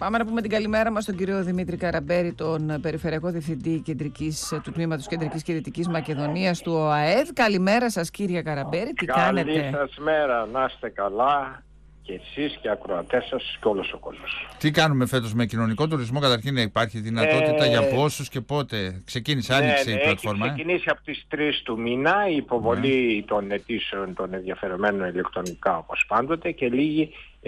Πάμε να πούμε την καλημέρα μας στον κύριο Δημήτρη Καραμπέρη, τον Περιφερειακό Διευθυντή του Τμήματος Κεντρικής και Δυτικής Μακεδονίας του ΟΑΕΔ. Καλημέρα σας κύριε Καραμπέρη, τι κάνετε? Καλή σας μέρα, να είστε καλά και εσείς και οι ακροατές σας και όλος ο κόσμος. Τι κάνουμε φέτος με κοινωνικό τουρισμό? Καταρχήν υπάρχει δυνατότητα για πόσους και πότε? Άνοιξε η πλατφόρμα. Έχει ξεκινήσει από τις 3 του μήνα η υποβολή των αιτήσεων των ενδιαφερομένων ηλεκτρονικά όπως πάντοτε και λίγη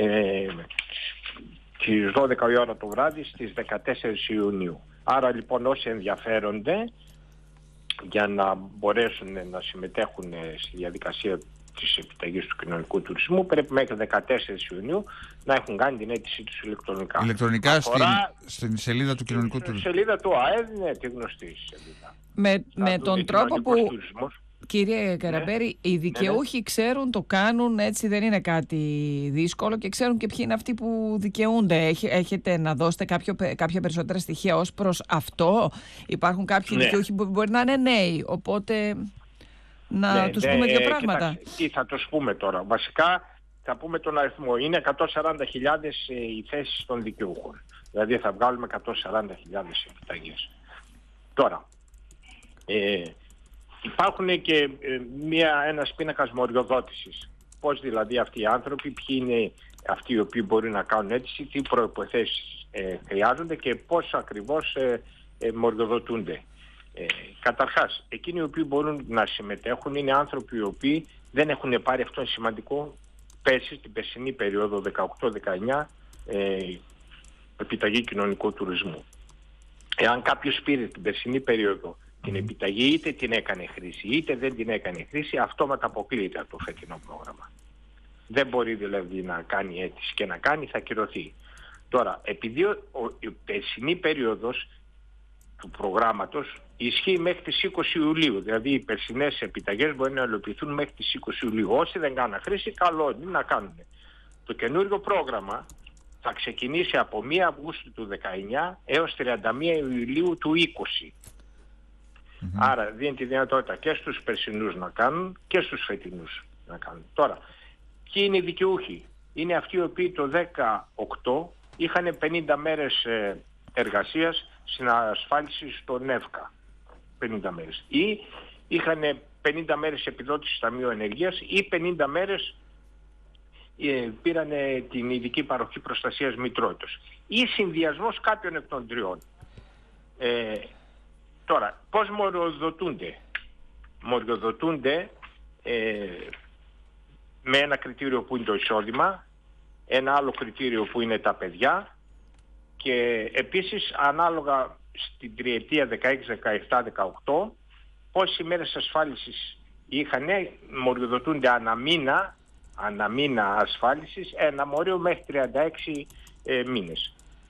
στις 12 η ώρα το βράδυ στις 14 Ιουνίου. Άρα λοιπόν όσοι ενδιαφέρονται για να μπορέσουν να συμμετέχουν στη διαδικασία της επιταγής του κοινωνικού τουρισμού πρέπει μέχρι 14 Ιουνίου να έχουν κάνει την αίτησή τους ηλεκτρονικά. Ηλεκτρονικά στην σελίδα του κοινωνικού τουρισμού. Στη σελίδα του ΑΕΔ, ναι, τη γνωστή σελίδα. Με τον τρόπο που... Τουρισμός. Κύριε Καραμπέρη, οι δικαιούχοι ξέρουν, το κάνουν, έτσι δεν είναι κάτι δύσκολο και ξέρουν και ποιοι είναι αυτοί που δικαιούνται. Έχετε να δώσετε κάποια περισσότερα στοιχεία ως προς αυτό? Υπάρχουν κάποιοι δικαιούχοι που μπορεί να είναι νέοι, οπότε να τους πούμε δύο πράγματα. Κοιτάξτε, τι θα τους πούμε τώρα? Βασικά θα πούμε τον αριθμό. Είναι 140.000 οι θέσεις των δικαιούχων. Δηλαδή θα βγάλουμε 140.000 επιταγές. Τώρα, υπάρχουν και ένας πίνακας μοριοδότησης. Πώς δηλαδή αυτοί οι άνθρωποι, ποιοι είναι αυτοί οι οποίοι μπορεί να κάνουν αίτηση, τι προϋποθέσεις χρειάζονται και πώς ακριβώς μοριοδοτούνται. Καταρχάς, εκείνοι οι οποίοι μπορούν να συμμετέχουν είναι άνθρωποι οι οποίοι δεν έχουν πάρει, αυτό είναι σημαντικό, πέρσι την περσινή περίοδο 18-19 επιταγή κοινωνικού τουρισμού. Εάν κάποιος πήρε την περσινή περίοδο την επιταγή, είτε την έκανε χρήση είτε δεν την έκανε χρήση, αυτόματα αποκλείεται από το φετινό πρόγραμμα. Δεν μπορεί δηλαδή να κάνει αίτηση και να κάνει, θα ακυρωθεί. Τώρα, επειδή η περσινή περίοδος του προγράμματος ισχύει μέχρι τις 20 Ιουλίου, δηλαδή οι περσινές επιταγές μπορεί να υλοποιηθούν μέχρι τις 20 Ιουλίου. Όσοι δεν κάνουν χρήση, καλό είναι να κάνουν. Το καινούργιο πρόγραμμα θα ξεκινήσει από 1 Αυγούστου του 19 έως 31 Ιουλίου του 20. Άρα δίνει τη δυνατότητα και στους περσινούς να κάνουν και στους φετινούς να κάνουν. Τώρα, ποιοι είναι οι δικαιούχοι? Είναι αυτοί οι οποίοι το 18 είχαν 50 μέρες εργασίας στην ασφάλιση στον ΕΦΚΑ. 50 μέρες. Ή είχαν 50 μέρες επιδότηση Ταμείου Ενεργείας ή 50 μέρες πήραν την ειδική παροχή προστασίας μητρότητας. Ή συνδυασμός κάποιων εκ των τριών. Τώρα, πώς μοριοδοτούνται? Μοριοδοτούνται με ένα κριτήριο που είναι το εισόδημα, ένα άλλο κριτήριο που είναι τα παιδιά και επίσης ανάλογα στην τριετία 16, 17, 18 πόσες ημέρες ασφάλισης είχαν, μοριοδοτούνται αναμήνα ασφάλισης, ένα μόριο μέχρι 36 μήνες.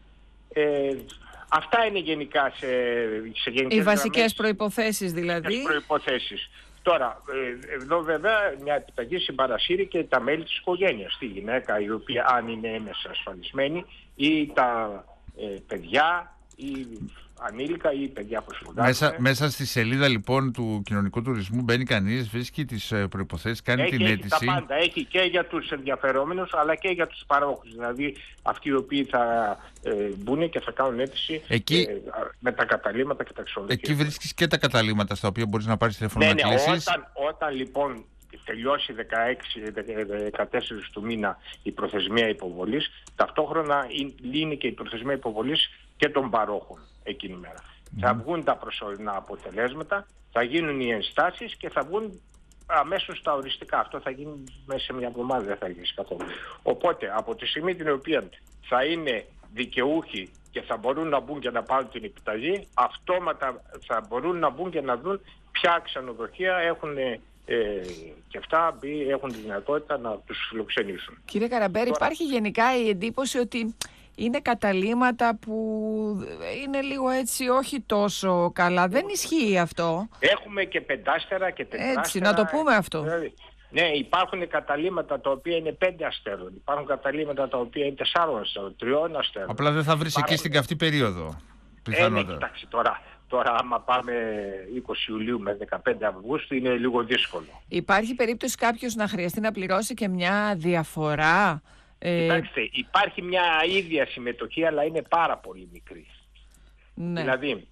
Αυτά είναι γενικά σε γενικές οι βασικές προϋποθέσεις δηλαδή. Προϋποθέσεις. Τώρα, εδώ βέβαια μια επιταγή συμπαρασύρει και τα μέλη της οικογένειας. Τη γυναίκα η οποία αν είναι έμεσα ασφαλισμένη ή τα παιδιά ή ανήλικα ή παιδιά που σπουδάζουν. Μέσα στη σελίδα λοιπόν του κοινωνικού τουρισμού μπαίνει κανείς, βρίσκει τις προϋποθέσεις, κάνει την αίτηση. Έχει τα πάντα. Έχει και για τους ενδιαφερόμενους αλλά και για τους παρόχους. Δηλαδή αυτοί οι οποίοι θα μπουν και θα κάνουν αίτηση με τα καταλύματα και τα ξενοδοχεία. Εκεί βρίσκεις και τα καταλύματα στα οποία μπορείς να πάρεις τηλέφωνο να κλείσεις. Όταν λοιπόν τελειώσει 16-14 του μήνα η προθεσμία υποβολής, ταυτόχρονα λύνει και η προθεσμία υποβολής και των παρόχων εκείνη η μέρα. Θα βγουν τα προσωρινά αποτελέσματα, θα γίνουν οι ενστάσεις και θα βγουν αμέσως τα οριστικά. Αυτό θα γίνει μέσα σε μια εβδομάδα, δεν θα γίνει καθόλου. Οπότε από τη στιγμή την οποία θα είναι δικαιούχοι και θα μπορούν να μπουν και να πάρουν την επιταγή, αυτόματα θα μπορούν να μπουν και να δουν ποια ξενοδοχεία έχουν και αυτά έχουν τη δυνατότητα να τους φιλοξενήσουν. Κύριε Καραμπέρη, υπάρχει γενικά η εντύπωση ότι είναι καταλύματα που είναι λίγο έτσι όχι τόσο καλά. Δεν ισχύει αυτό. Έχουμε και πεντάστερα και τετράστερα. Έτσι, να το πούμε αυτό. Δηλαδή, ναι, υπάρχουν καταλύματα τα οποία είναι 5 αστέρων. Υπάρχουν καταλύματα τα οποία είναι 4 αστέρων, 3 αστέρων. Απλά δεν θα βρεις εκεί στην καυτή περίοδο. Ναι, κοιτάξτε τώρα άμα πάμε 20 Ιουλίου με 15 Αυγούστου είναι λίγο δύσκολο. Υπάρχει περίπτωση κάποιος να χρειαστεί να πληρώσει και μια διαφορά Κοιτάξτε, υπάρχει μια ίδια συμμετοχή, αλλά είναι πάρα πολύ μικρή. Ναι. Δηλαδή,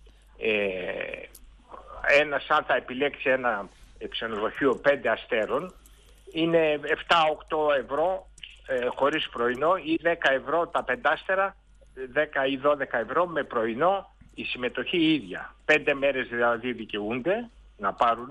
ένας αν θα επιλέξει ένα ξενοδοχείο 5 αστέρων, είναι 7-8 ευρώ χωρίς πρωινό ή 10 ευρώ τα πεντάστερα, 10 ή 12 ευρώ με πρωινό, η συμμετοχή η ίδια. 5 μέρες δηλαδή δικαιούνται να πάρουν,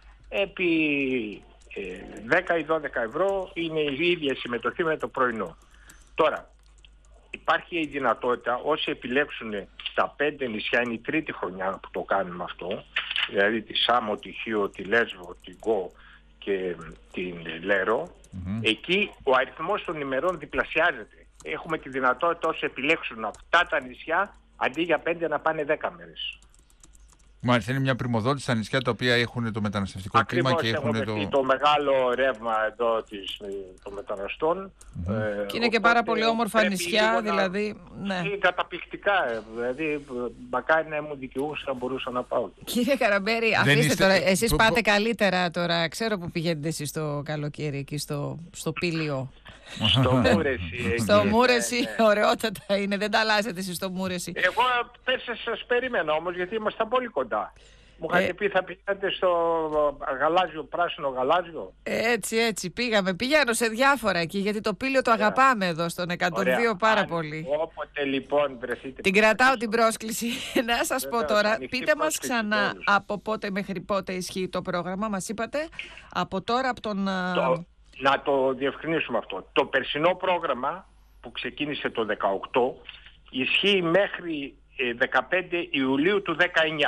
επί 10 ή 12 ευρώ είναι η ίδια συμμετοχή με το πρωινό. Τώρα, υπάρχει η δυνατότητα όσοι επιλέξουν τα 5 νησιά, είναι η τρίτη χρονιά που το κάνουμε αυτό, δηλαδή τη Σάμο, τη Χίο, τη Λέσβο, την Γκο και την Λέρο, εκεί ο αριθμός των ημερών διπλασιάζεται. Έχουμε τη δυνατότητα όσοι επιλέξουν αυτά τα νησιά, αντί για 5 να πάνε 10 μέρες. Μάλιστα, είναι μια πρημοδότηση στα νησιά τα οποία έχουν το μεταναστευτικό κλίμα και έχουν το μεγάλο ρεύμα εδώ των μεταναστών. Και είναι και πάρα πολύ όμορφα νησιά, δηλαδή. Ναι. Είναι καταπληκτικά. Δηλαδή, μακάρι να μου δικαιούσε να μπορούσα να πάω. Κύριε Καραμπέρη, αφήστε τώρα. Εσείς πάτε καλύτερα τώρα. Ξέρω που πηγαίνετε εσείς το καλοκαίρι εκεί στο Πήλιο. Στο Μούρεση. Στο Μούρεση, ωραιότατα είναι. Δεν τα αλλάζετε εσείς στο Μούρεση. Εγώ πέρσι σας περίμενα όμως, γιατί ήμασταν πολύ κοντά. Μου είχατε πει θα πηγαίνετε στο γαλάζιο, πράσινο γαλάζιο. Έτσι, πήγαμε. Πηγαίνω σε διάφορα εκεί, γιατί το Πήλιο το αγαπάμε εδώ στον 102 πάρα πολύ. Όποτε λοιπόν βρεθείτε. Την κρατάω την πρόσκληση. Να σας πω τώρα, πείτε μας ξανά από πότε μέχρι πότε ισχύει το πρόγραμμα. Μας είπατε από τώρα, από τον... Να το διευκρινίσουμε αυτό. Το περσινό πρόγραμμα που ξεκίνησε το 18 ισχύει μέχρι 15 Ιουλίου του 19.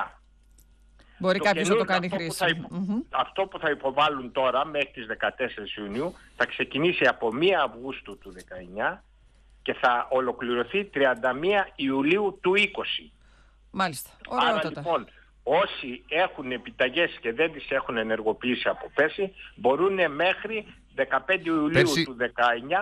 Μπορεί κάποιος να το κάνει χρήση. Αυτό που θα υποβάλουν τώρα μέχρι τις 14 Ιουνίου θα ξεκινήσει από 1 Αυγούστου του 19 και θα ολοκληρωθεί 31 Ιουλίου του 20. Μάλιστα. Άρα λοιπόν όσοι έχουν επιταγές και δεν τις έχουν ενεργοποιήσει από πέρσι μπορούν μέχρι 15 Ιουλίου του 19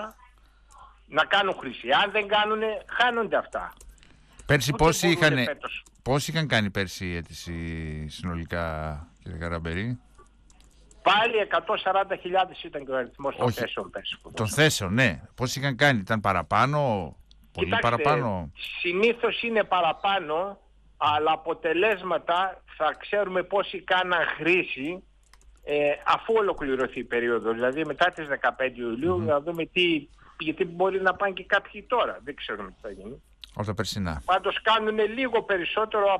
να κάνουν χρήση. Αν δεν κάνουν, χάνονται αυτά. Πέρσι πόσοι είχαν κάνει πέρσι η αίτηση συνολικά, κύριε Καραμπέρη? Πάλι 140.000 ήταν και ο αριθμός των θέσεων πέρσι. Των θέσεων, ναι. Πόσοι είχαν κάνει, ήταν παραπάνω, πολύ? Κοιτάξτε, παραπάνω? Συνήθως είναι παραπάνω, αλλά αποτελέσματα θα ξέρουμε πόσοι κάναν χρήση αφού ολοκληρωθεί η περίοδος. Δηλαδή μετά τις 15 Ιουλίου να δούμε γιατί μπορεί να πάνε και κάποιοι τώρα. Δεν ξέρουμε τι θα γίνει. Από τα περσινά. Πάντως κάνουν λίγο περισσότερο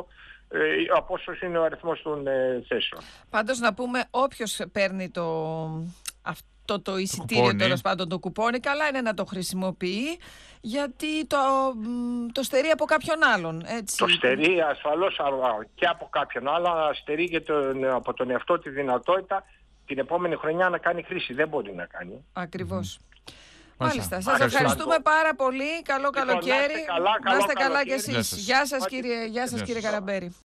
από όσο είναι ο αριθμός των θέσεων. Πάντως να πούμε, όποιος παίρνει το εισιτήριο, τέλος πάντων το κουπόνι, καλά είναι να το χρησιμοποιεί, γιατί το στερεί από κάποιον άλλον. Έτσι. Το στερεί ασφαλώς και από κάποιον άλλο, αλλά στερεί και από τον εαυτό τη δυνατότητα την επόμενη χρονιά να κάνει χρήση. Δεν μπορεί να κάνει. Ακριβώς. Μάλιστα. Σας ευχαριστούμε πάρα πολύ. Καλό καλοκαίρι. Να είστε καλά κι εσείς. Γεια σας κύριε Καραμπέρη.